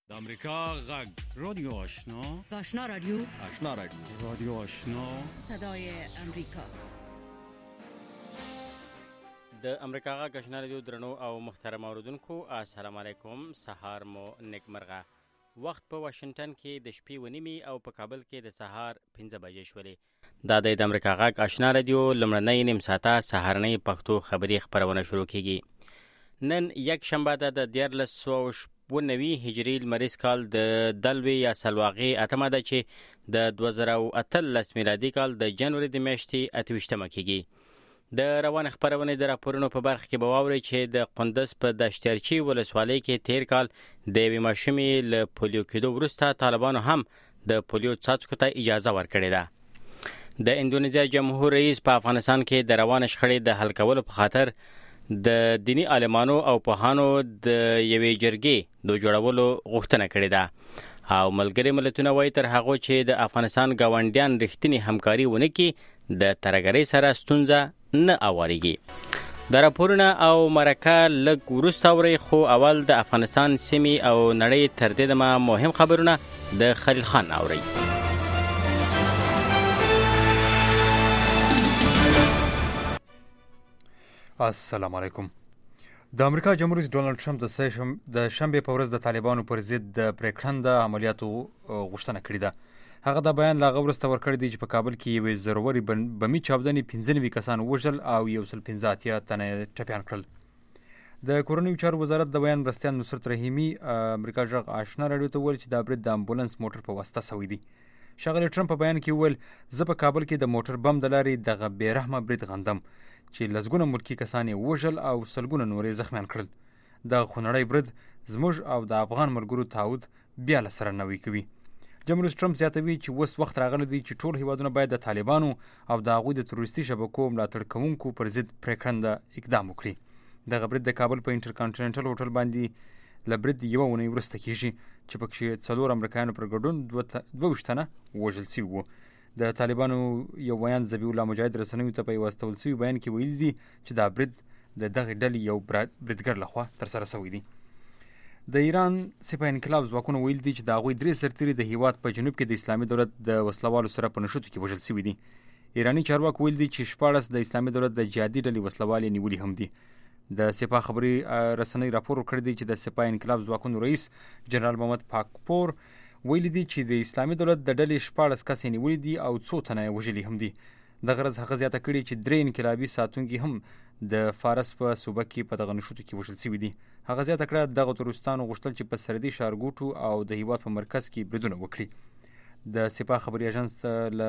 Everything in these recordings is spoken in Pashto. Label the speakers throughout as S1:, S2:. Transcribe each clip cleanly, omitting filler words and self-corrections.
S1: د امریکا غږ رادیو آشنا
S2: آشنا رادیو
S1: رادیو آشنا
S2: صدای امریکا
S3: د امریکا غږ آشنا رادیو درنو او محترم اوریدونکو السلام علیکم. سهار مو نیکمرغه. وخت په واشنگټن کې د شپې 9:30 او په کابل کې د سهار 5 بجې شولې. دا د امریکا غږ آشنا رادیو لمړنۍ نیم ساعته سهارنۍ پښتو خبري خبرونه شروع کیږي. نن یک شنبه د 1390 هجری لمریز کال د دلوي یا سلواغي اتمه ده چې د 2013 میلادي کال د جنوري د میاشتې 28مه کیږي. د روان خبرونه د راپورونو په برخه کې به واوري چې د قندوز په دشترچی ولسوالۍ کې تیر کال د یوې ماشومې له پولیو کېدو وروسته طالبانو هم د پولیو څاڅکو ته اجازه ورکړې ده. د اندونیزیا جمهور رئیس په افغانستان کې د روان شخړې د حل کولو په خاطر د دینی عالمانو او پوهانو د یوې جرګې د جوړولو غوښتنه کړې ده او ملګری ملتونه وایي تر هغه چې د افغانستان گاونډیان رښتینی همکاري ونه کړي د ترګرۍ سره ستونزه نه اوریږي. د راپورونه او مرکه لږ وروسته اوري، خو اول د افغانستان سیمې او نړۍ تر دې دمه مهم خبرونه د خلیل خان اوري.
S4: السلام علیکم. د امریکا جمهور رئیس ډونالد ټرمپ د شنبې په ورځ د طالبانو پر ضد د پریکړنده عملیاتو غوښتنه کړې ده. هغه دا بیان لا وروسته ورکړی دی چې په کابل کې یوې زوروري بمي چاودنې 95 کسان وژل او 115 تنه ټپیان کړل. د کورنیو چارو وزارت د بیان مرستیال نصرت رحیمي امریکا غږ آشنا رادیو ته وویل چې دا برید د امبولانس موټر په واسطه شوی دی. ښاغلی ټرمپ په بیان کې وویل زه په کابل کې د موټر بم د لارې دغه بېرحمه برید غندم چې لسګونه ملکي کسان یې وژل او سلګونه نورې زخمیان کړل. دغه خونړی برید زموږ او د افغان ملګرو تعهد بیا له سره نوی کوي. جمهور رئیس ټرمپ زیاتوي چې اوس وخت راغلی دی چې ټول هیوادونه باید د طالبانو او د هغوی د تروریستي شبکو ملاتړ کوونکو پر ضد پریکړنده اقدام وکړي. دغه برید د کابل په انټرکانټیننټل هوټل باندې له برید یوه اونۍ وروسته کیږي چې پکې 4 امریکایانو پر ګډون 22 تنه وژل شوي وو. د طالبانو یو بیان ذبیح الله مجاهد رسنیو ته په یو استول شوي بیان کې ویلي دي چې دا برید د دغې ډلې یو بریدګر لخوا ترسره شوی دی. د ایران سپاه انقلاب ځواکونو ویلي دي چې د هغوی 3 سرتیري د هیواد په جنوب کې د اسلامي دولت د وسلوالو سره په نښتو کې وژل شوي دي. ایراني چارواکو ویلي دي چې 14 د اسلامي دولت د جهادي ډلې وسلوال نیولي هم دي. د سپاه خبري رسنۍ راپور ورکړی دی چې د سپاه انقلاب ځواکونو رئیس جنرال محمد پاکپور ویلي دي چې د اسلامي دولت د ډلې 14 کس نیولي دي او 2 تنه وژلي هم دي. دغه ورځ هغه زیاته کړې چې 3 انقلابي ساتونکي هم د فارس په صوبه کې په دغه نښتو کې وژل شوي دي. هغه زیاته کړه دغه تروریستانو غوښتل چې په سرحدي ښارګوټو او د هیواد په مرکز کې بریدونه وکړي. د سپاه خبري اژانس له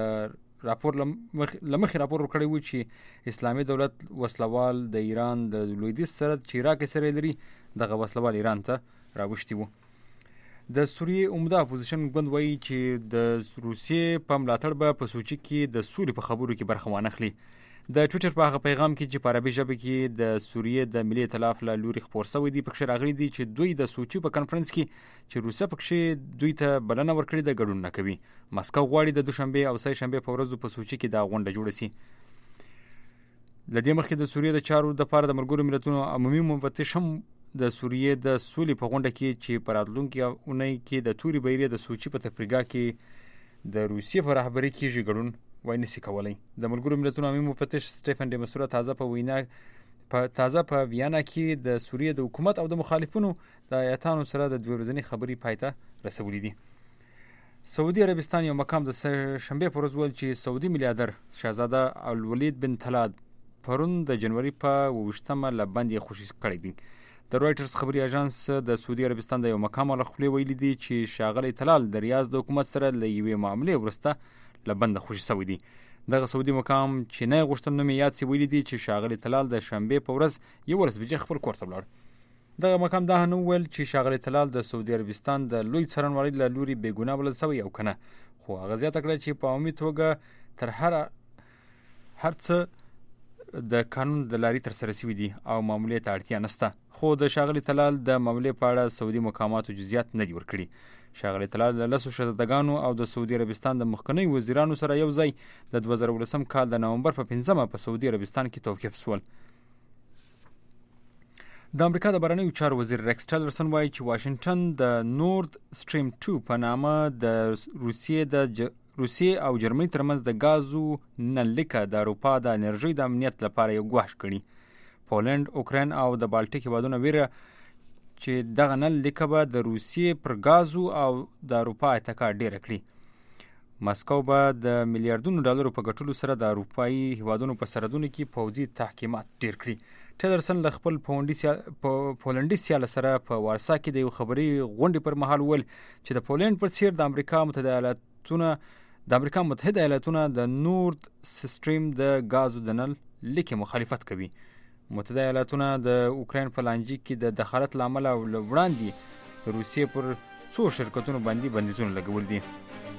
S4: مخې راپور ورکړی و چې اسلامي دولت وسلوال د ایران د لویدیځ سرحد چې عراق سره لري دغه وسلوال ایران ته راوښتي وو. د سوریې عمده اپوزیشن ګوند وایي چې د روسیې په ملاتړ به په سوچي کې د سولې په خبرو کې برخه وانخلي. د ټویټر په هغه پیغام کې چې په عربي ژبه کې د سوریې د ملي ائتلاف له لوري خپور شوی دی پکښې راغلي دي چې دوی د سوچي په کنفرنس کې چې روسیه پکښې دوی ته بلنه ورکړې ده ګډون نه کوي. مسکو غواړي د دوشنبه او سه شنبه په ورځو په سوچي کې دا غونډه جوړه شي. له دې مخکې د سوریې د چارو لپاره د ملګرو ملتونو عمومي مفتش هم د سوریې د سولې په غونډه کې چې په راتلونکي اونۍ کې د توري بیرې د سوچي په تفریقه کې د روسیې په رهبرۍ کې ګډون وای نشي کولای. د ملګرو ملتونو عمومي مفتش سټیفن ډي مسوره تازه په ویانا کې د سوریې د حکومت او د مخالفینو د ایتانو سره د 2 ورځنۍ خبري پایته رسولې دي. سعودي عربستان یو مقام د شنبه پر ورځ ویل چې سعودي میلیاردر شاهزاده الولید بن طلال پرون د جنوري په 28مه له باندې خوشي کړی دی. د رويټرز خبري اژانس د سعودي عربستان د یو مقام له خپل ویلي دي چې شاغلی طلال د ریاض د حکومت سره له یوې معاملې ورسته لبند خوشي شوی دی. دغه سعودي مقام چې نه غوښتل نوم یاد سی ویلي دي چې شاغلی طلال د شنبه په ورځ 11 بجې خپل کور ته ولاړ. دغه مقام دا نه ویل چې شاغلی طلال د سعودي عربستان د لوی څارنوالۍ له لوري بېګناه بلل شوی او کنه، خو هغه زیاته کړه چې په عمومي توګه تر هر څه د قانون د لارې تر سره شوي دي او معاملې ته اړتیا نشته. خو د شاغلی طلال د معاملې په اړه سعودي مقاماتو جزئیات نه دي ورکړي. شاغلی طلال د 10 شهزادګانو او د سعودي عربستان د مخکنیو وزیرانو سره یو ځای د 2019 کال د نومبر په 5مه په سعودي عربستان کې توقیف شول. د امریکا د بهرنیو چارو وزیر ریکس ټیلرسن وایي چې واشنگټن د نورد سټریم 2 په نامه د روسیې او جرمني ترمنځ د غازو نلکه د اروپا د انرژي د امنیت لپاره یو ګواښ کړي. پولند، اوکراین او د بالټیک هیوادونه ویره چې دغه نلکه به د روسیې پر غازو او د اروپا اتکا ډیره کړي. مسکو به د میلیارډونو ډالرو په ګټلو سره د اروپایي هیوادونو په سرحدونو کې پوځي تحکیمات ډیر کړي. ټیلرسن له خپل پولنډي سیال سره په وارسا کې د یو خبري غونډې پر مهال وویل چې د پولند پر څیر د امریکا متحده ایالاتونه د نورد سټریم د غازو د نل لیکې مخالفت کوي. متحده ایالاتونه د اوکراین په لانجه کې د دخالت لامل او وړاندې د روسیې پر څو شرکتونو باندې بندیزونه لګول دي.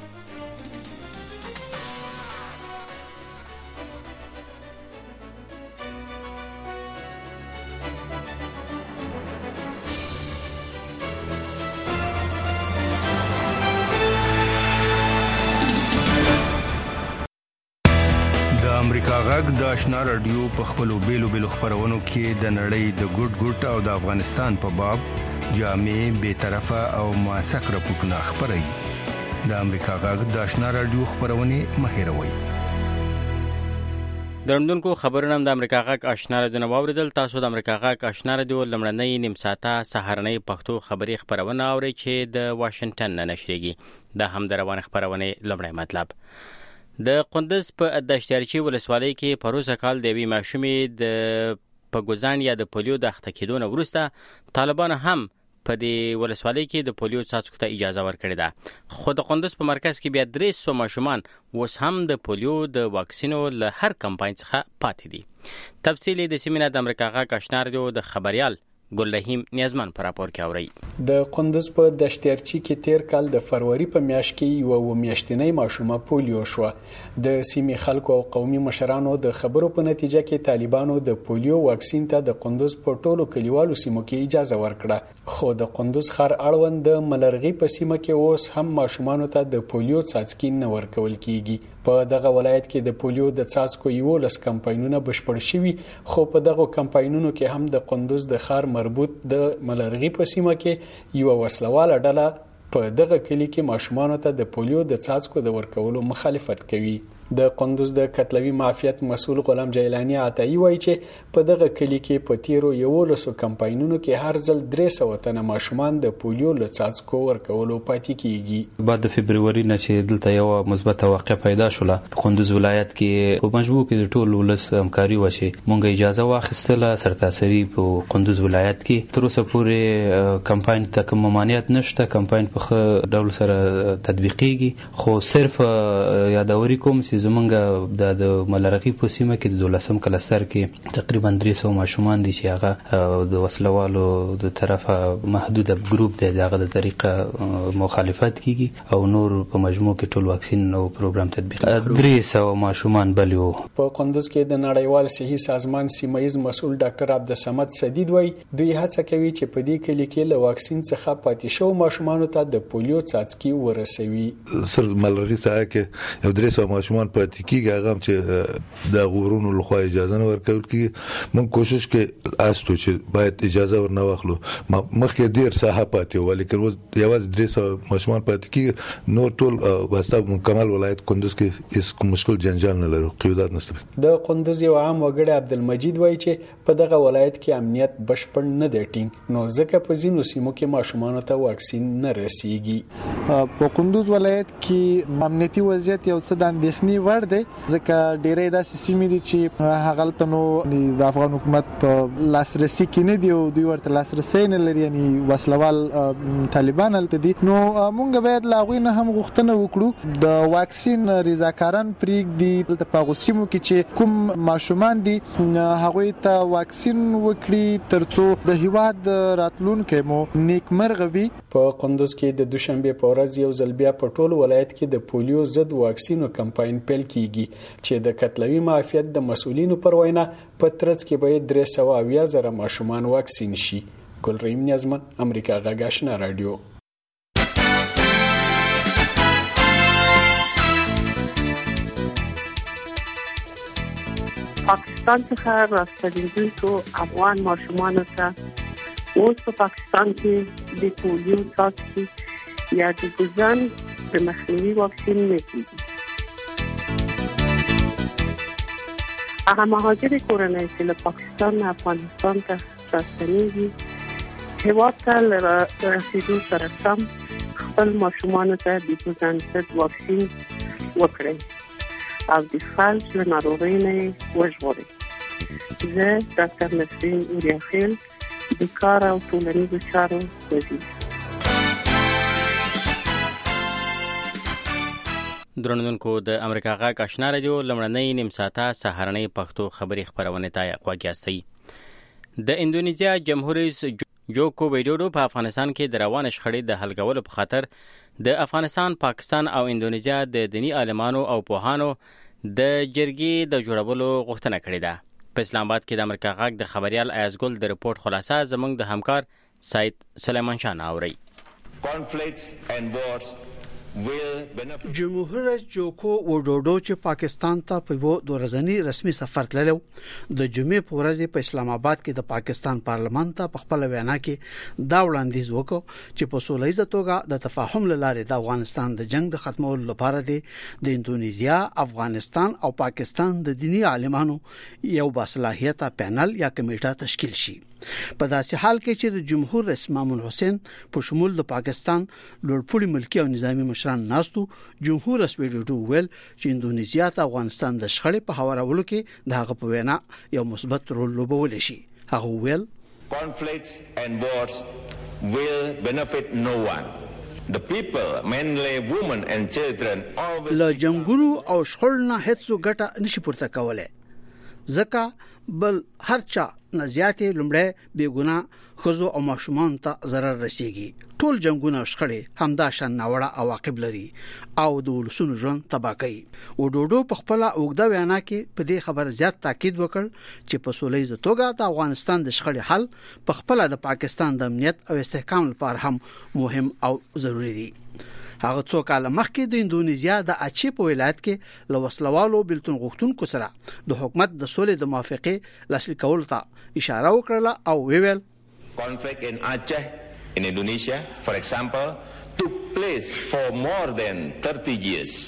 S5: امریکا غږ د آشنا رادیو په خپلو بیلو خبرونو کې د نړۍ د ګډ او د افغانستان په باب جامع به طرفه او موثق راپورټونه خبري. د امریکا غږ د آشنا رادیو خبرونه مهیروي.
S3: درندونکو خبرونه د امریکا غږ آشنا رادیو نو اوریدل. تاسو د امریکا غږ آشنا رادیو لمړنۍ نیم ساعته سهارنۍ پښتو خبري خبرونه اورئ چې د واشنگټن نه نشریږي. د هم روانه خبرونه لمړی مطلب د قندوز په دشتیارچی ولسوالۍ کې پروسه کال د وی ماشومې د پګوزان یا د پولیو د اخته کېدو وروسته طالبان هم په دې ولسوالۍ کې د پولیو څاڅکو ته اجازه ورکړې ده. خو د قندوز په مرکز کې بیا 300 ماشومان اوس هم د پولیو د واکسینو له هر کمپاین څخه پاتې دي. تفصیل د سیمینار د امریکا غږ آشنا رادیو د خبريال ګل رحیم نیازمن پر راپور کې اوري.
S6: د قندوز په دشتیارچی کې تیر کال د فروری په میاشت کې یو میاشتنۍ ماشومه پولیو شو. د سیمې خلکو او قومي مشرانو د خبرو په نتیجه کې طالبانو د پولیو واکسین ته د قندوز په ټولو کلیوالو سیمو کې اجازه ورکړه. خو د قندوز ښار اړوند د ملرغي په سیمه کې اوس هم ماشومانو ته د پولیو څاڅکي نه ورکول کیږي. په دغه ولایت کې د پولیو د څاڅکو 11 کمپاینونه بشپړ شوي، خو په دغه کمپاینونو کې هم د قندوز د ښار مربوط د ملرغي په سیمه کې یو وسلواله ډله په دغه کلی کې ماشومانو ته د پولیو د څاڅکو د ورکولو مخالفت کوي. د قندوز د کتلوي معافیت مسؤل غلام جیلانی عطایی وایي چې په دغه کلی کې په تیرو 11 کمپاینونو کې هر ځل 300 تنه ماشومان د پولیو له څاڅکو ورکولو پاتې کیږي.
S7: بعد د فبرवरी نه چې دلته یو مثبته واقعه پیدا شوله په قندوز ولایت کې په مجبور کې د ټولو ولس همکاري وشي. مونږه اجازه واخیستله سرتاسري په قندوز ولایت کې تر اوسه پورې کمپاین ته کوم ممانعت نشته. کمپاین په ډول سره تطبیقيږي، خو صرف یادوري کوم چې زمونږ د ملرغي په سیمه کې د 12 کلستر کې تقریبا 300 ماشومان دي چې هغه د وسلوالو د طرفه محدود ګروپ دی، دغه د طریقه مخالفت کیږي او نور په مجموع کې ټول واکسین او پروګرام تطبیق. 300 ماشومان بلیو.
S6: په قندوز کې د نړیوال صحي سازمان سیمایز مسؤل ډاکټر عبدالصمد سدید وایي دوی هڅه کوي چې په دې کلی کې له واکسین څخه پاتې شو ماشومانو ته د پولیو څاڅکي ورسوي.
S8: سر ملرغي ساحه کې یو 300 ماشومان پاتې کیږي، هغه چې د غورونو لخوا اجازه نه ورکول کیږي. موږ کوشش کې آستو چې باید اجازه ورنه واخلو. مخکې ډیر ساحه پاتې و، لیکن یوازې 300 ماشومان پاتې کیږي. نو ټول واسطه مکمل ولایت قندوز کې هیڅ کوم مشکل جنجال نه لري، قیودات نشته.
S6: د قندوز یو عام وګړی عبدالمجید وایي چې په دغه ولایت کې امنیت بشپړ نه دی ټینګ، نو ځکه په ځینو سیمو کې ماشومان ته واکسین نه رسیږي.
S9: په قندوز ولایت کې امنیتي وضعیت یو څه د اندېښنې وړ دی، ځکه ډېرې داسې سیمې دي چې هغه نو د افغان حکومت په لاسرسي کې نه دی او دوی ورته لاسرسي نه لري، یعنی وسلوال طالبان هلته دي. نو مونږ باید لا غوښنه هم غوښتنه وکړو د واکسین رضاکاران پرېږدي دلته په هغو سیمو کې چې کوم ماشومان دي هغوی ته واکسین وکړي ترڅو د هیواد راتلونکی مو نیکمرغه وي.
S6: په قندوز کې د دوشنبه په ورځ یو ځل بیا په ټول ولایت کې د پولیو ضد واکسینو کمپاین پیل کیږي چې د کتلوي معافیت د مسؤلینو پر وینا په ترڅ کې به 300,000 ماشومان واکسین شي. ګل رحیم نیازمن، امریکا غږ آشنا رادیو.
S10: پاکستان څخه راستنېدونکو افغان ماشومانو ته اوس په پاکستان کې د پولیو څاڅکي یا د ګوزن د مخنیوي واکسین نه کېږي. هغه مهاجر کورنۍ چې له پاکستان نه افغانستان ته راستنېږي هېواد ته له رسېدو سره سم خپل ماشومانو ته د ګوزن ضد واکسین وکړئ او د فلج له ناروغۍ نه یې وژغورئ. زه ډاکټر نسرین اوریاخیل د کار او ټولنیزو چارو وزیر.
S3: درنونکو د امریکا غږ آشنا رادیو لمړنۍ نیم ساعته سهارنۍ پښتو خبري خبرونه ته غوږیاستئ. د اندونیزیا جمهور رئیس جوکو ویډوډو په افغانستان کې د روان شخړې د حل کولو په خاطر د افغانستان، پاکستان او اندونیزیا د دینی عالمانو او پوهانو د جرګې د جوړولو غوښتنه کړې ده. په اسلام آباد کې د امریکا غږ د خبريال ایازګل د رپورت خلاصه زموږ د همکار سید سلیمان شاه اوري.
S11: جمهور رئیس جوکو وډوډو چې پاکستان ته په یو دورزنی رسمي سفر تللو د جمعې په ورځ په اسلام آباد کې د پاکستان پارلمان ته په خپل وینا کې دا وړاندیز وکړ چې په سولهییزه توګه د تفاهم لاره د افغانستان د جنگ د ختمولو لپاره د اندونیزیا، افغانستان او پاکستان د دینی عالمانو یو باصلاحیته پینل یا کمیټه تشکیل شي. په داسې حال کې چې د جمهور رئیس مامون حسین په شمول د پاکستان لوړپوړي ملکی او نظامی مشران ناستو، جمهور رئیس ویډیو ویل چې اندونیزیا ته افغانستان د شخړې په هوارولو کې د هغه په وینا یو مثبت رول لوبول شي. هغه ویل
S12: conflicts and wars will benefit no one. The people, mainly women and children, always
S11: لا جنگونو او شخړو نه هیڅ ګټه نشي پورته کولای. ځکه بل هر چا نزياتې لمړی بیګونه خزو او ماشومان ته ضرر رسیږي. ټول جنگونه او شخړې همدا شان ناوړه عواقب لري او د ولسونو ژوند تباہ کوي. وډوډو په خپل اوږده وینا کې په دې خبر زیات تاکید وکړ چې په سولهییزه توګه د افغانستان د شخړې حل په خپل د پاکستان د امنیت او استحکام لپاره هم مهم او ضروری دی. هغه څو کال مخکې د اندونیزیا د اچي په ولایت کې لوسلوالو بلتون غوښتونکو سره د حکومت د سولې د موافقه لاسلیک کولو ته اشاره وکړه او ویل
S12: conflict in Aceh in Indonesia for example took place for more than 30 years.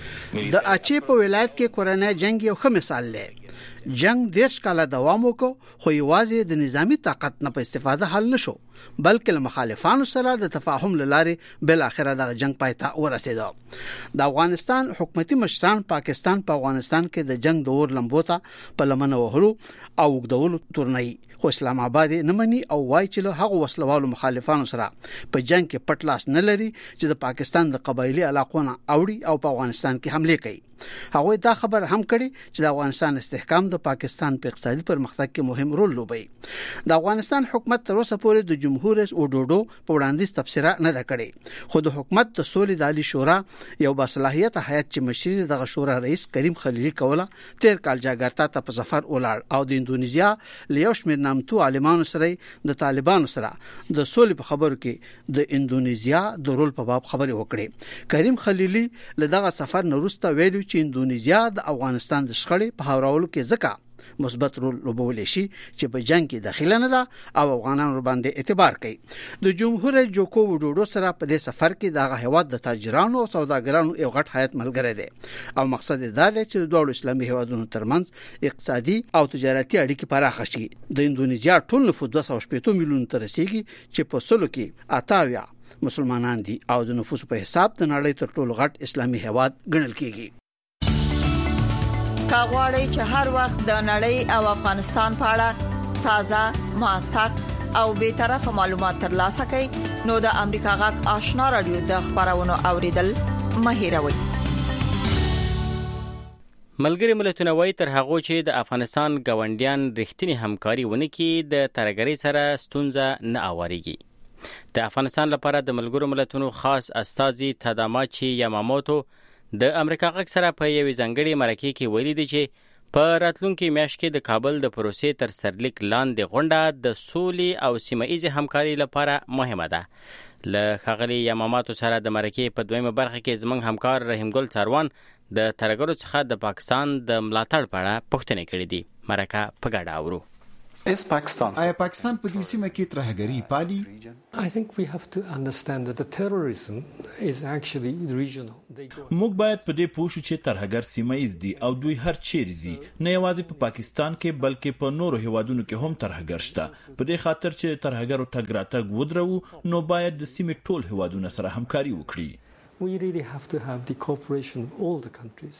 S11: د اچي په ولایت کې کورنۍ جنگ یو ښه مثال دی. جنگ 10 کاله دوام وکړ خو یوازې د نظامی طاقت نه په استفاده حل نشو بلکې له مخالفانو سره د تفاهم لاره بل اخره د جنگ پایته ورسېده. د افغانستان حکومتي مشران پاکستان په افغانستان کې د جنگ د اور لمبوتا په لمنه وهلو او وګدولو تورنۍ خو اسلام آباد نه مني او وایي چې له هغه وسلوالو مخالفانو سره په جنگ کې پټ لاس نه لري چې د پاکستان د قبایلی علاقونه اوړي او په افغانستان کې حمله کوي. هغه دا خبر هم کړي چې د افغانستان استحکام د پاکستان په اقتصادي پرمختګ کې مهم رول لوبي. د افغانستان حکومت تر اوسه پورې د جمهور رئیس وډوډو په وړاندیز تفسیره نه ده کړې خو د حکومت د سولې د عالی شورا یو باصلاحیت هیئت چې مشر د شورا رئیس کریم خلیلي کوله تیر کال جاګرتا ته په سفر ولاړ او د اندونیزیا له شمیر نامتو عالمانو سره د طالبانو سره د سولې په خبرو کې د اندونیزیا د رول په باب خبرې وکړې. کریم خلیلي له دغه سفر نه وروسته ویلي چې اندونیزیا د افغانستان د شخړې په هوارولو کې ځکه مثبت رول لوبول شي چې په جنگ کې داخله نه ده او افغانانو باندې اعتبار کوي. د جمهور رئیس جوکو وډوډو سره په دې سفر کې د هیواد د تاجرانو او سوداګرانو یو غټ هیئت ملګری دی او مقصد دا دی چې د دوه اسلامي هیوادونو ترمنځ اقتصادي او تجارتي اړیکې پراخه شي. د اندونیزیا ټول نفوس 280 میلیون ته رسیدي چې په سلو کې 88 مسلمانان دي او د نفوس په حساب د نړۍ تر ټولو غټ اسلامي هیواد ګڼل کیږي.
S13: کاغوري چې هر وخت د نړۍ او افغانستان په اړه تازه، موثق او به طرفه معلومات ترلاسه کړئ نو د امریکا غږ آشنا رادیو د خبرونو اوریدل مه هېروئ.
S3: ملګری ملتونه وایي تر هغه چې د افغانستان ګاونډیان رښتینی همکاري ونه کړي د ترګری سره ستونزه نه اوریږي. د افغانستان لپاره د ملګرو ملتونو خاص استازي تاداماچی یاماموتو د امریکا غږ سره په یوې ځانګړې مرکې کې ویلي دي چې په راتلونکي میاشت کې د کابل د پروسې تر سرلیک لاندې غونډه د سولې او سیمه ایزې همکاري لپاره مهمه ده. له ښاغلي یاماماتو سره د مرکې په دویمه برخه کې زموږ همکار رحیم ګل څاروان د ترهګرو څخه د پاکستان د ملاتړ په اړه پوښتنې کړې دي. مرکه په ګډه اورو.
S14: آیا پاکستان په دې سیمه کې ترهګري پالي؟
S15: موږ باید په دې پوه شو چې ترهګر سیمه ایز دي او دوی هر چیرې دي، نه یوازې په پاکستان کې بلکې په نورو هیوادونو کې هم ترهګر شته. په دې خاطر چې ترهګرو تګ راتګ ودرو نو باید د سیمې ټول هیوادونه سره همکاري وکړي.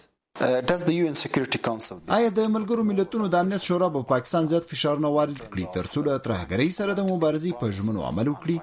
S14: آیا د ملګرو ملتونو د امنیت شورا په پاکستان زیات فشار نه وارد کړي ترڅو له ترهګرۍ سره د مبارزې په ژمنو عمل وکړي؟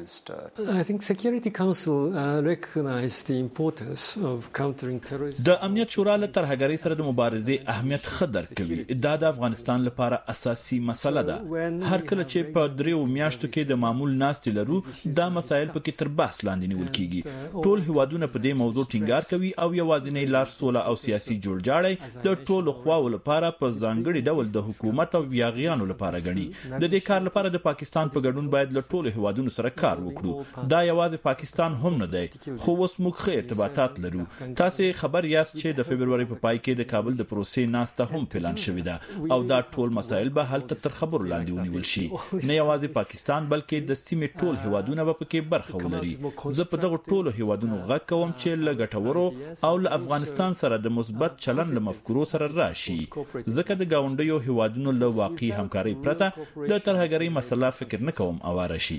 S15: د امنیت شورا له ترهګرۍ سره د مبارزې اهمیت ښه درک کوي. دا د افغانستان لپاره اساسي مسله ده. هر کله چې په 3 میاشتو کې د معمول ناستې لرو، دا مسایل پکې تر بحث لاندې نیول کیږي. ټول هیوادونه په دې موضوع ټینګار کوي او یوازینی لار سوله او سیاسي جوړجاړی د ټولو خواو لپاره په ځانګړي ډول د حکومت او یاغیانو لپاره غني. د دې کار لپاره د پاکستان په ګډون باید له ټولو هیوادونو سره کار وکړو. دا یوازې پاکستان هم نه دی، خو اوس موږ ښه ارتباطات لرو. تاسو خبر یاست چې د فبرवरी په پای کې د کابل د پروسې ناسته هم پلان شوې ده او دا ټول مسایل به هلته تر خبرو لاندې ونیول شي. نه یوازې پاکستان بلکې د سیمې ټول هیوادونه به پکې برخه ولري. زه په دغه ټولو هیوادونو غږ کوم چې له ګټورو او له افغانستان سره د مثبت چلن له مفکورو سره راشي، ځکه د گاونډیو هیوادونو له واقعي همکارۍ پرته د ترهګرۍ مسله فکر نه کوم اواره شي.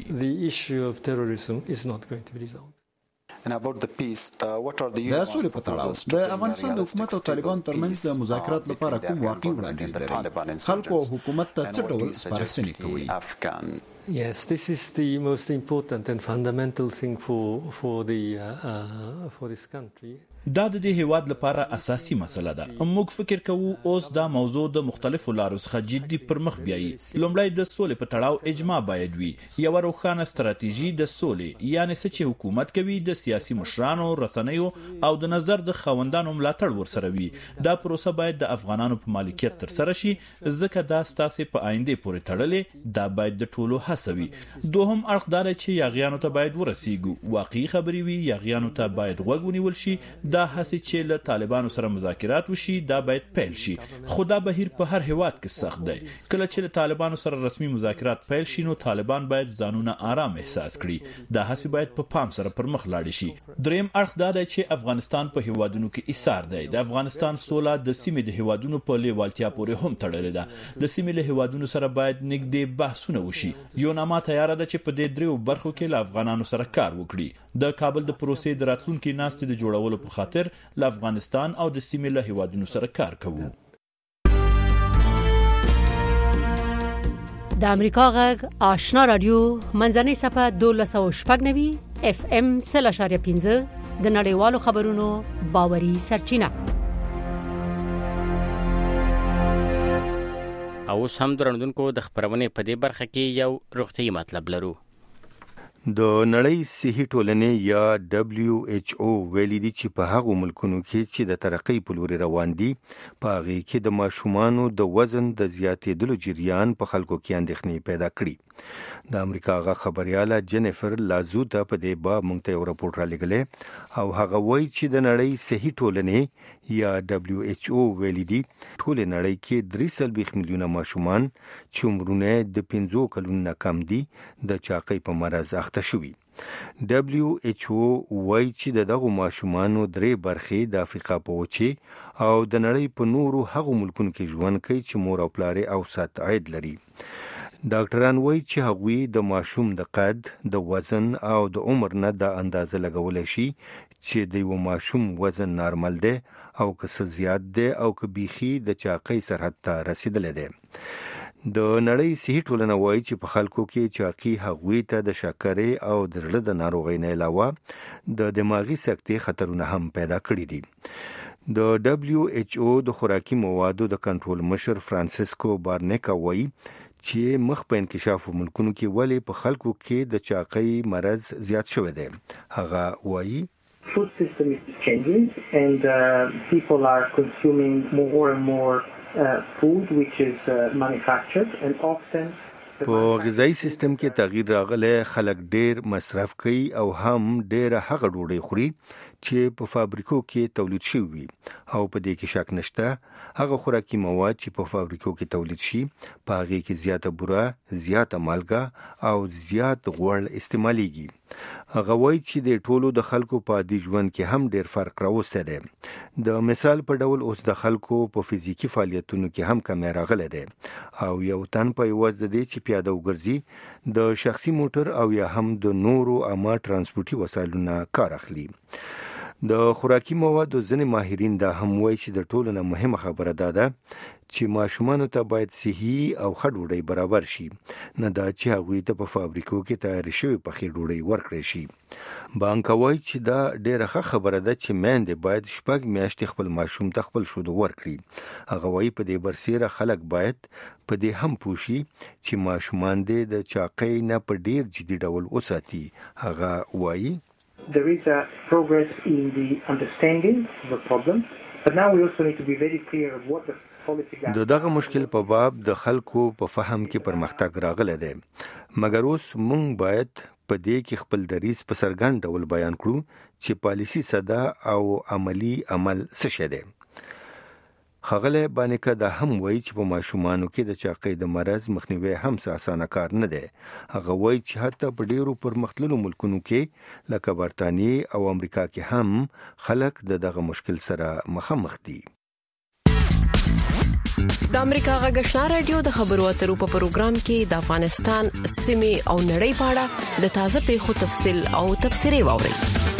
S14: د سولې په تړاو د افغانستان د حکومت او طالبان ترمنځ د مذاکرات لپاره کوم واقعي وړاندیز لري؟ خلکو او حکومت ته څه ډول سپارښتنې کوي؟
S16: Yes, this is the most important and fundamental thing for this country.
S15: دا د دې هیواد لپاره اساسي مسله ده. موږ فکر کوو اوس دا موضوع د مختلفو لارو څخه جدي پر مخ بیایي. لومړی د سولې په تړاو اجماع باید وي، یو روښانه ستراتیژي د سولې، یعنی څه چې حکومت کوي د سیاسي مشرانو، رسنیو او د نظر د خاوندانو ملاتړ ورسره وي. دا پروسه باید د افغانانو په مالکیت تر سره شي، ځکه دا ستاسو په آینده پورې تړلې. دا باید د ټولو هڅه وي. دوهم اړخ دا چې یاغیانو ته باید ورسیږو، واقعي خبرې وي، یاغیانو ته باید غوږ ونیول شي. دا هڅه چې له طالبانو سره مذاکرات وشي دا باید پیل شي، خو دا بهیر په هر هیواد کې سخت دی. کله چې له طالبانو سره رسمي مذاکرات پیل شي نو طالبان باید ځانونه آرام احساس کړي. دا هڅه باید په پام سره پر مخ لاړ شي. دریم اړخ دا دی چې افغانستان په هیوادونو کې ایثار دی. د افغانستان سوله د سیمې د هیوادونو په لیوالتیا پورې هم تړلې ده. د سیمې له هیوادونو سره باید نږدې بحثونه وشي. یو نامه تیار ده چې په دې 3 برخو کې له افغانانو سره کار وکړي. د کابل د پروسې د راتلونکي ناستې د جوړولو په خاطر له افغانستان او د سیمې له هیوادونو سره کار کوو.
S2: د امریکا غږ آشنا رادیو منځنۍ صفحه 1290 اف ام 0.15 د نړیوالو خبرونو باوري سرچینه.
S3: او اوس هم درنودونکو د خبرونې په دې برخه کې یو روغتیايي مطلب لرو.
S5: د نړۍ صحي ټولنې یا WHO ویلي دي چې په هغو ملکونو کې چې د ترقۍ په لور روان دي په هغه کې د ماشومانو د وزن د زیاتېدلو جریان په خلکو کې اندېښنې پیدا کړي. د امریکا غا خبرياله جينيفر لازوتا په دې باب موږ ته یو راپور را لګلې او هغه وایي چې د نړۍ صحي ټولنې یا WHO ویلي دي ټول نړۍ کې 3 ملیونه ماشومان چې عمرونه د 15 کلونو کم دي د چاقۍ په مرز اخته شوي. WHO وایي چې دغه ماشومانو 3 برخې د افریقا په وچه او د نړۍ په نورو هغو ملکونو کې ژوند کوي چې مور او پلار او سات عاید لري. ډاکټران وایي چې هغوی د ماشوم د قد، د وزن او د عمر نه د اندازه لګولای شي چې د یو ماشوم وزن نارمل دی او که څه زیات دی او که بیخي د چاقۍ سرحد ته رسیدلی دی. د نړۍ صحي ټولنه وایي چې په خلکو کې چاقي هغوی ته د شکرې او د زړه د ناروغۍ نه علاوه د دماغي سکتې خطرونه هم پیدا کړي دي. د WHO د خوراکي موادو د کنټرول مشر فرانسیسکو بارنیکا وایي چې مخ په انکشاف ملکونو کې ولې په خلکو کې د چاقۍ مرض زیات شوی دی. هغه وایي
S17: food system is changing and people are consuming more and more food which is manufactured and often
S5: په غذایی سیستم کې تغییر راغلی، خلک ډیر مصرف کوي او هم ډیر هغه ډوډۍ خوري چې په فابریکو کې تولید شوی وي، او په دې کې شک نشته هغه خوراکي مواد چې په فابریکو کې تولید شي په هغه کې زیاته بوره، زیاته مالګه او زیات غوړ استعماليږي. هغه وایي چې د ټولو د خلکو په عادي ژوند کې هم ډیر فرق راوسته دی. د مثال په ډول اوس د خلکو په فزیکی فعالیتونو کې هم کمی راغلی دی، او یو تن په یوازې د دې چې پیاده وګرځي د شخصي موټر او یا هم د نورو عامه ترانسپورتي وسایلونو کار اخلي. د خوراکي موادو ځینې ماهرین دا هم وایي چې د ټولو نه مهمه خبره ده چې ماشومانو ته باید صحي او ښه ډوډۍ برابر شي، نه دا چې هغوی ته په فابریکو کې تیار شوی پخې ډوډۍ ورکړی شي. بانک وایي چې دا ډیره ښه خبره ده چې میندې باید 6 میاشتې خپل ماشوم ته خپل شودو ورکړي. هغه وایي په دې برسیره خلک باید په دې هم پوه شي چې ماشومان دې د چاقۍ نه په ډیر جدي ډول وساتي. هغه وایي
S17: there is a progress in the understanding of the problem, but now we also need to be very clear of what the policy gap.
S5: دغه مشکل په باب د خلکو په فهم کې پرمختګ راغلی دی، مګر اوس موږ باید په دې کې خپل دریځ په څرګند ډول بیان کړو چې پالیسي ساده او عملی عمل څه شی دی. خغله بانکه دا هم وایي چې په ماشومانو کې د چاقۍ د مرض مخنیوي هم اسانه کار نه دی. هغه وایي چې حتی په ډیرو پرمختللو ملکونو کې لکه برتانیې او امریکا کې هم خلک دغه مشکل سره مخامخ دي.
S18: د امریکا غږ آشنا رادیو د خبرو اترو په پروګرام کې د افغانستان سیمه او نړۍ په اړه د تازه پیښو تفصیل او تبصرې واوري.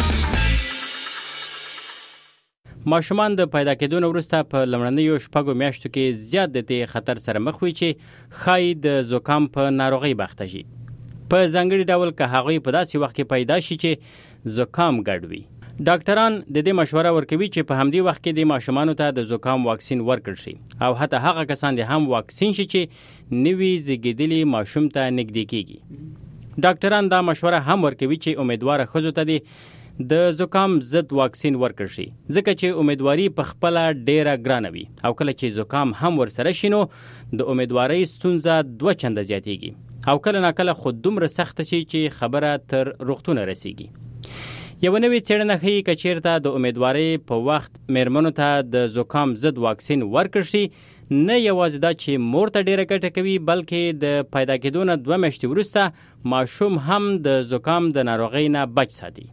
S3: ماشومان د پیدا کېدو وروسته په لمړنیو 6 میاشتو کې زیات د دې خطر سره مخ وي چې ښایي د زکام په ناروغۍ بخته شي، په ځانګړي ډول که هغوی په داسې وخت کې پیدا شي چې زکام ګډ وي. ډاکټران د دې مشوره ورکوي چې په همدې وخت کې د ماشومانو ته د زکام واکسین ورکړل شي، او حتی هغه کسان دې هم واکسین شي چې نوي زیږیدلي ماشوم ته نږدې کیږي. ډاکټران دا مشوره هم ورکوي چې امیدواره ښځو ته د زکام ضد واکسین ورکړل شي، ځکه چې امیدواري په خپل ډیره ګرانه وي، او کله چې زکام هم ورسره شي نو د امیدواري ستونزه 2 چنده زیاتېږي، او کله ناکله خود دومره سخت شي چې خبره تر روغتون رسیږي. یو نوې څېړنه ښیي که چیرته د امیدواري په وخت میرمنو ته د زکام ضد واکسین ورکړل شي، نه یوازې دا چې مور ته ډیره ګټه کوي، بلکې د پیدا کېدو نه 2 میاشتې وروسته ماشوم هم د زکام د ناروغۍ نه بچ ساتي.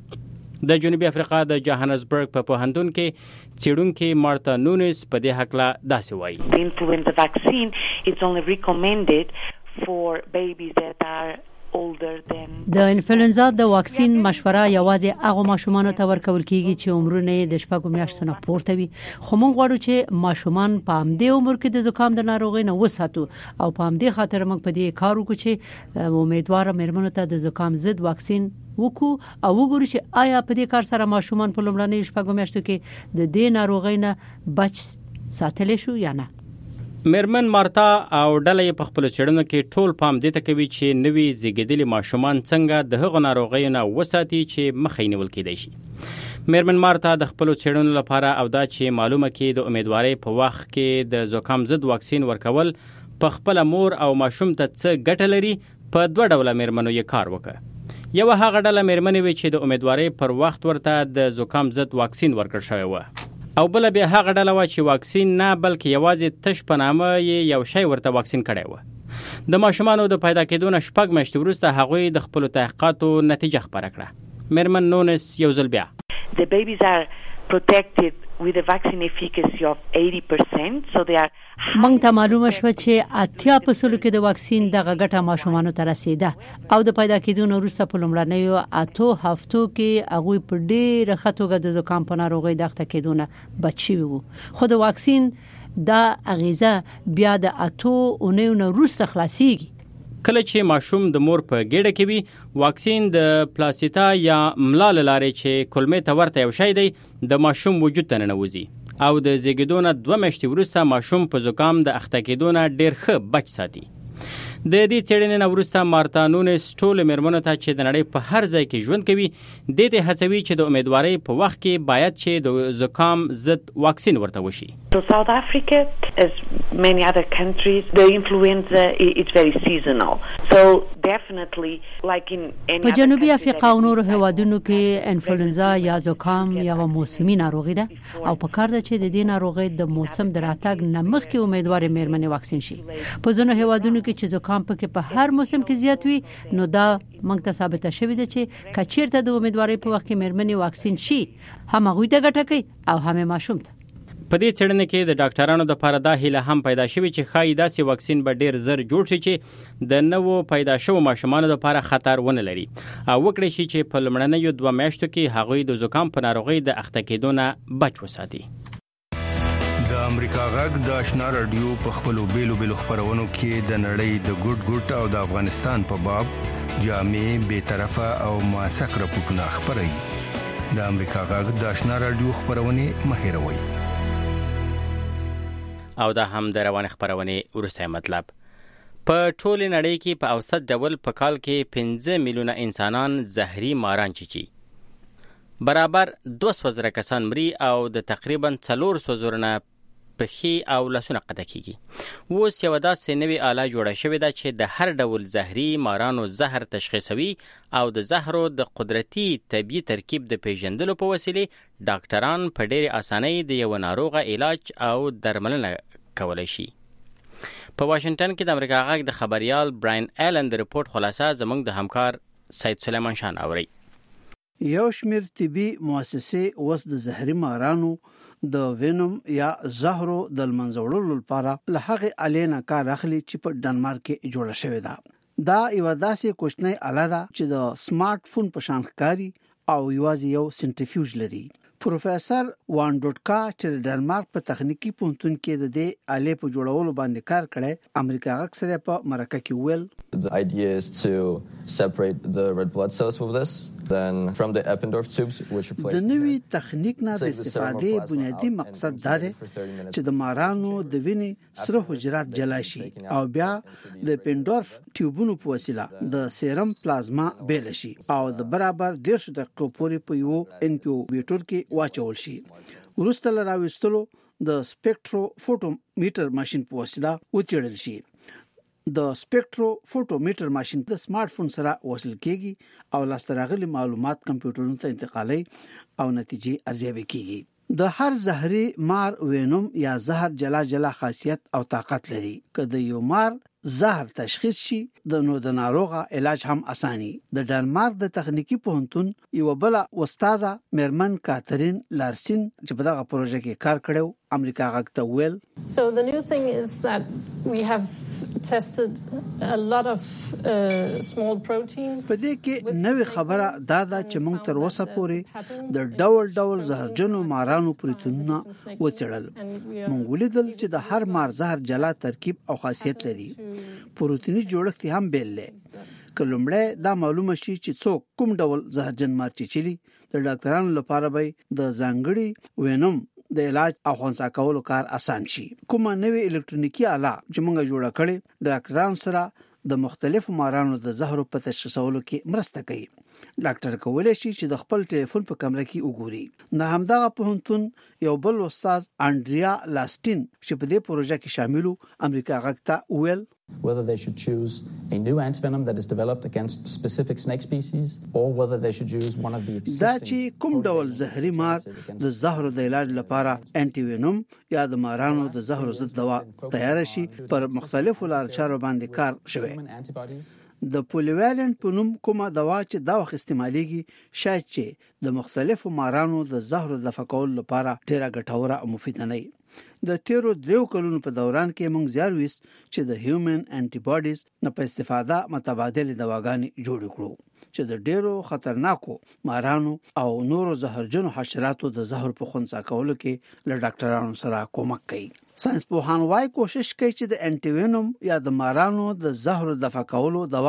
S3: د جنوبي افریقا د جوهانسبرګ په پوهنتون کې څېړونکي مارتا نونس په دې هکله داسې وایي.
S19: The influenza vaccine is only recommended for babies that are older than.
S2: د انفلونزا د واکسین مشوره یوازې هغه ماشومانو ته ورکول کیږي چې عمرونه د 6 میاشتو نه پورته وي، خو موږ غواړو چې ماشومان په همدې عمر کې د زکام د ناروغۍ نه وساتو، او په همدې خاطر موږ په دې کار وکړو چې امیدواره میرمنو ته د زکام ضد واکسین وکړو، او وګورو چې آیا په دې کار سره ماشومان په لومړنۍ 6 میاشتو کې د دې ناروغۍ نه بچ ساتل شو یا نه.
S3: میرمن مارتا او ډله په خپل چړنو کې ټول پام دې ته کوي چې نوي زیږیدلي ماشومان څنګه د هغو ناروغیو نه وساتي چې مخې نیول کېدای شي. میرمن مارتا د خپل چړنو لپاره او دا چې معلومه کې د امیدواري په وخت کې د زکام ضد واکسین ورکول په خپل مور او ماشوم ته څه ګټه لري، په 2 ډوله میرمنو یې کار وکړ. یو هغه ډله میرمنې وي چې د امیدواري پر وخت ورته د زکام ضد واکسین ورکړل شوی و، او بل بیا هغه ډله و چې واکسین نه بلکې یوازې تش په نامه یو شی ورته واکسین کړی و. د ماشومانو د پیدا کېدو نه 6 میاشتې وروسته هغوی د خپل تحقیقاتو نتیجه خبره کړه. میرمن نونس یو ځل بیا
S19: The babies are protected with a vaccine efficacy of 80%, so they are.
S2: موږ ته معلومه شو چې 80% کې د واکسین دغه ګټه ماشومانو ته رسیده، او د پیدا کېدو وروسته په لومړنیو 8 هفتو کې هغوی په ډېره ښه توګه د زکام په ناروغۍ د اخته کېدو نه بچ شوي وو. خو د واکسین دا اغیزه بیا د 8 اونیو نه وروسته خلاصېږي.
S3: کله چې ماشوم د مور په ګېډه کې وي، واکسین د پلاسیتا یا ملا له لارې چې کولمې ته ورته یو شی دی د ماشوم وجود ته ننوځي، او د زیږیدو نه 2 میاشتې وروسته ماشوم په زکام د اخته کېدو نه ډېر ښه بچ ساتي. د دې څېړنې نه وروسته مارتا نونس ټول مېرمنو ته چې د نړۍ په هر ځای کې ژوند کوي دې ته هڅوي چې د امیدوارۍ په وخت کې باید چې د زکام ضد واکسین ورته وشي.
S19: So South Africa, as many other countries, the influenza is very seasonal. So definitely, like in any
S2: په جنوبي افریقا او نورو هیوادونو کې انفلوئنزا یا زکام یو موسمي ناروغي ده او په کار ده چې د دې ناروغي د موسم د راتګ نه مخکې امیدوارې مېرمنې واکسین شي. په ځینو هیوادونو کې چې زکام پکې په هر موسم کې زیات وي نو دا موږ ته ثابته شوې ده چې کچیرته د امیدوارۍ په وخت کې مېرمنې واکسین شي هم هغوی ته ګټه کوي او هم ماشوم ته.
S3: په دې څېړنه کې د ډاکټرانو لپاره دا هیله هم پیدا شوې چې ښایي داسې واکسین به ډېر زر جوړ شي چې د نوو پیدا شوو ماشومانو لپاره خطر ونه لري او وکړي شي چې په لومړنیو 2 میاشتو کې هغوی د زکام په ناروغۍ د اخته کېدو نه بچ وساتي.
S5: د امریکا غږ د آشنا رادیو په خپلو بیلو خپرونو کې د نړۍ د ګډ او د افغانستان په باب جامع بې طرفه او موثق راپورټونه خپروي. د امریکا غږ د آشنا رادیو خپرونې مه هېروئ.
S3: او دا هم د روان خبرونه ورسته مطلب. په ټول نړۍ کې په اوسط ډول په کال کې 15 میلیونه انسانان زهري ماران چیچي. برابر 200 کسان مري او د تقریبا 400 نه پخې او لاسونه قطع کیږي. اوس یو داسې نوې آله جوړه شوې ده چې د هر ډول زهري مارانو زهر تشخیصوي او د زهرو د قدرتي طبي ترکیب د پیژندلو په وسیله ډاکټران په ډېر اسانۍ د یو ناروغه علاج او درملنه کولای شي. په واشنگټن کې د امریکا غږ د خبريال براین ایلن د رپورت خلاصه زموږ د همکار سید سلیمان شان اوري.
S11: یو شمیر طبي مؤسسې اوس د زهري مارانو د وینوم یا زهرو د منځوړلو لپاره له هغه الینا کار اخلي چې په ډنمارک کې جوړه شوې ده. دا یو داسې کوچنی آله ده چې د سمارټ فون په شان ښکاري او یوازې یو سنټریفیوژ لري. پروفیسور وان ډوټکا چې د ډنمارک په تخنیکی پوهنتون کې د دې آلې په جوړولو باندې کار کړی امریکا غږ سره په مرکه کې ویل
S20: The idea is to separate the red blood cells with this. Then from the Eppendorf tubes which replace
S11: د نوې تخنیک نه د استفادې بنیادی مقصد دا دی چې د مارانو د وینې سره حجرات جلا شي او بیا د پینډورف ټیوبونو په وسیله د سیرم پلازما بیل شي او د برابر 10 دقیقو پورې په یو انکیوبیټر کې واچول شي. وروسته لراوستلو د سپیکټرو فوټومیټر ماشين په وسیله وڅېړل شي. د سپیکټرو فوټومیټر ماشين د سمارټ فون سره وصل کیږي او لاسته راغلي معلومات کمپیوټرونو ته انتقالي او نتیجې ارزیابي کیږي. د هر زهري مار وینوم یا زهر جلا خاصیت او طاقت لري. کله یو مار زهر تشخیص شي د ناروغه علاج هم اساني. د ډنمارک د تخنیکی پوهنتون یو بل استاده مېرمن کاترین لارسن چې په دغه پروژه کې کار کړو امریکا غږ ته ویل.
S21: So the new thing is that we have tested a lot of small proteins.
S11: په دې کې نوې خبره دا ده چې موږ تر اوسه پورې د ډول زهرجنو مارانو پروتینونه وڅېړل. موږ ولیدل چې د هر مار زهر جلا ترکیب او خاصیت لري. پروتیني جوړښت هم بیل دی. کلمړی دا معلومه شي چې څوک کوم ډول زهرجن مار چیچلي د ډاکټرانو لپاره به د ځانګړي وینوم د علاج او خنثی کولو کار آسان شي. کومه نوې الکترونیکی آله چې موږ جوړه کړې ډاکټرانو سره د مختلفو مارانو د زهرو په تشخیصولو کې مرسته کوي. ډاکټر کولای شي چې د خپل ټلیفون په کمره کې وګوري. د همدغه پوهنتون یو بل استاد انډریا لاستین چې په دې پروژه کې شاملو امریکا غږ ته ویل
S22: whether they should choose a new antivenom that is developed against specific snake species or whether they should use one of the existing
S11: دا چې کوم ډول زهري مار د زهرو د علاج لپاره انټي وینوم یا د مارانو د زهرو ضد دوا تیار شي پر مختلفو لارچارو باندې کار شوی. د پولیوالنت په نوم کومه دوا چې دا وخت استعماليږي شاید چې د مختلفو مارانو د زهرو د فکول لپاره ډیره ګټوره او مفیده نه وي. د تیرو 3 کلونو په دوران کې موږ زیار وست چې د هیومن انټي باډیز نه په استفاده متبادل دواګانې جوړ کړو چې د ډیرو خطرناکو مارانو او نورو زهرجنو حشراتو د زهر په خنثی کولو کې له ډاکټرانو سره کومک کوي. ساينس پوهان وايي کوشش کوي چې د انټي وینوم یا د مارانو د زهر د دفع کولو دوا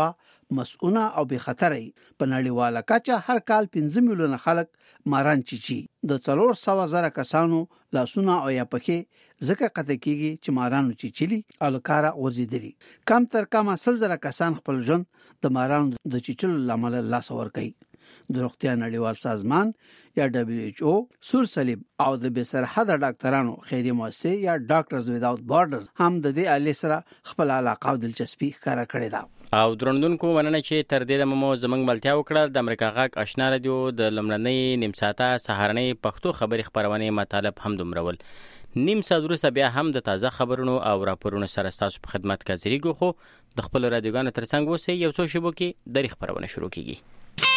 S11: مسؤونه او به خطرې په نړیواله کچه هر کال 15 میلیونه خلک ماران چیچي د 400,000 کسانو لاسونه او یا پخې ځکه قطع کیږي چې مارانو چیچلي الکارا وزیدلی کم تر کم 100,000 کسان خپل ژوند د مارانو د چیچلو لامل لاس ور کوي د روغتیا نړیوال سازمان یا WHO سور صلیب او د بسرحد ډاکټرانو خیري مؤسسه یا ډاکټرز ویداوت بارډرز هم د دې اله سره خپل علاقه او دلچسپي ښکارا کړې ده.
S3: او درندونکو مننه چې تر دې دمو زمنګ ملتیا وکړه. د امریکا غاک آشنا رادیو د لمړنۍ نیم ساعته سهارنۍ پښتو خبري خبرونه مطالب هم دومرول. نیم ساعت وروسته بیا هم د تازه خبرونو او راپورونو سره تاسو په خدمت کې حاضرېږو. خو د خپل رادیوګانو ترڅنګ اوسئ، یو څو شیبو کې د خبرونه شروع کیږي.